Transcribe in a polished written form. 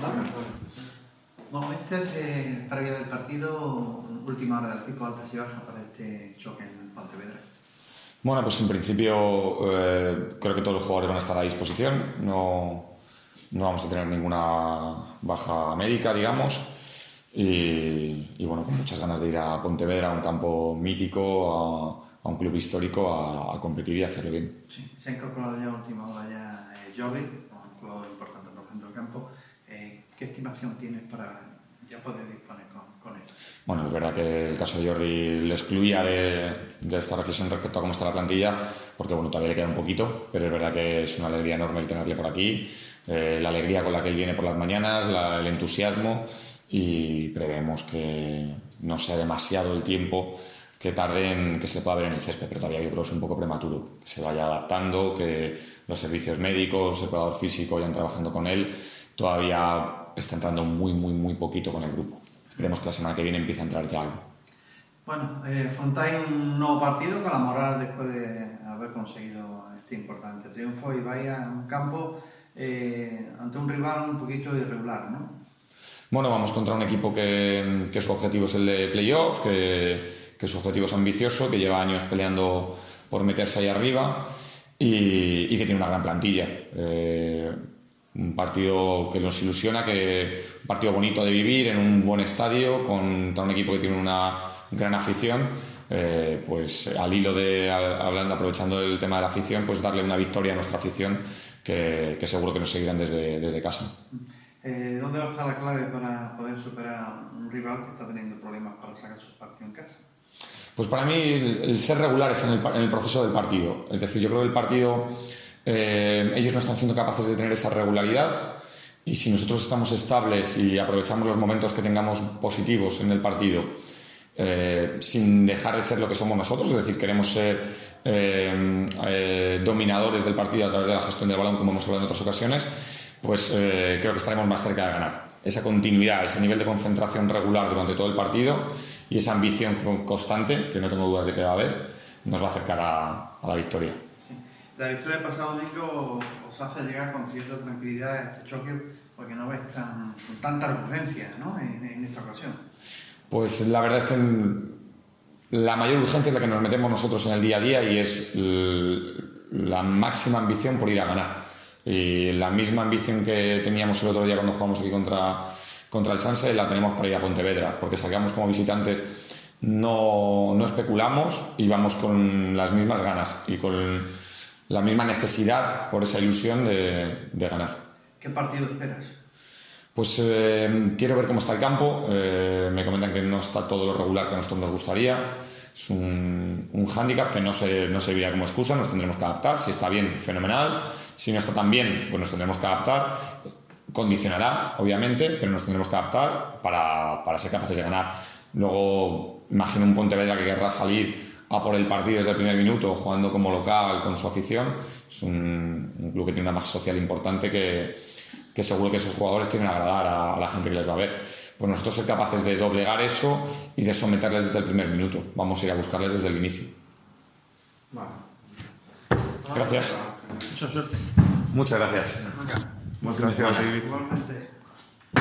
Bueno, este es previa del partido, última hora del tipo altas y bajas para este choque en Pontevedra. Bueno, pues en principio creo que todos los jugadores van a estar a disposición, no vamos a tener ninguna baja médica, digamos, y bueno, con muchas ganas de ir a Pontevedra, a un campo mítico, a un club histórico, a competir y a hacerlo bien. Sí, se ha incorporado ya a última hora ya Jovic, un jugador importante por el centro del campo. ¿Qué estimación tienes para ya poder disponer con él? Bueno, es verdad que el caso de Jordi lo excluía de esta reflexión respecto a cómo está la plantilla, porque bueno, todavía le queda un poquito, pero es verdad que es una alegría enorme el tenerle por aquí, la alegría con la que él viene por las mañanas, el entusiasmo, y preveemos que no sea demasiado el tiempo que tarde en que se le pueda ver en el césped, pero todavía yo creo que es un poco prematuro, que se vaya adaptando, que los servicios médicos, el preparador físico vayan trabajando con él. Todavía está entrando muy poquito con el grupo. Esperemos que la semana que viene empiece a entrar ya algo. Bueno, afrontáis un nuevo partido con la moral después de haber conseguido este importante triunfo y vais a un campo ante un rival un poquito irregular, ¿no? Bueno, vamos contra un equipo que su objetivo es el de playoff, que su objetivo es ambicioso, que lleva años peleando por meterse ahí arriba y que tiene una gran plantilla. Un partido que nos ilusiona, un partido bonito de vivir en un buen estadio contra un equipo que tiene una gran afición, pues al hilo aprovechando el tema de la afición, pues darle una victoria a nuestra afición que seguro que nos seguirán desde casa. ¿Dónde va a estar la clave para poder superar a un rival que está teniendo problemas para sacar sus partidos en casa? Pues para mí el ser regulares en el proceso del partido. Es decir, yo creo que el partido ellos no están siendo capaces de tener esa regularidad, y si nosotros estamos estables y aprovechamos los momentos que tengamos positivos en el partido, sin dejar de ser lo que somos nosotros, es decir, queremos ser dominadores del partido a través de la gestión del balón, como hemos hablado en otras ocasiones, pues creo que estaremos más cerca de ganar. Esa continuidad, ese nivel de concentración regular durante todo el partido y esa ambición constante, que no tengo dudas de que va a haber, nos va a acercar a la victoria. La victoria del pasado domingo os hace llegar con cierta tranquilidad a este choque, porque no ves con tanta urgencia, ¿no?, en esta ocasión. Pues la verdad es que la mayor urgencia es la que nos metemos nosotros en el día a día, y es la máxima ambición por ir a ganar. Y la misma ambición que teníamos el otro día cuando jugamos aquí contra el Sanse la tenemos para ir a Pontevedra, porque salgamos como visitantes, no especulamos y vamos con las mismas ganas y con la misma necesidad por esa ilusión de ganar. ¿Qué partido esperas? Pues quiero ver cómo está el campo. Me comentan que no está todo lo regular que a nosotros nos gustaría. Es un hándicap que no serviría como excusa, nos tendremos que adaptar. Si está bien, fenomenal. Si no está tan bien, pues nos tendremos que adaptar. Condicionará, obviamente, pero nos tendremos que adaptar para ser capaces de ganar. Luego imagino un Pontevedra que querrá salir a por el partido desde el primer minuto, jugando como local con su afición. Es un club que tiene una masa social importante que seguro que esos jugadores quieren agradar a la gente que les va a ver. Pues nosotros ser capaces de doblegar eso y de someterles desde el primer minuto. Vamos a ir a buscarles desde el inicio. Vale. Gracias. Mucha suerte. Muchas gracias. Muchas gracias, David. Igualmente.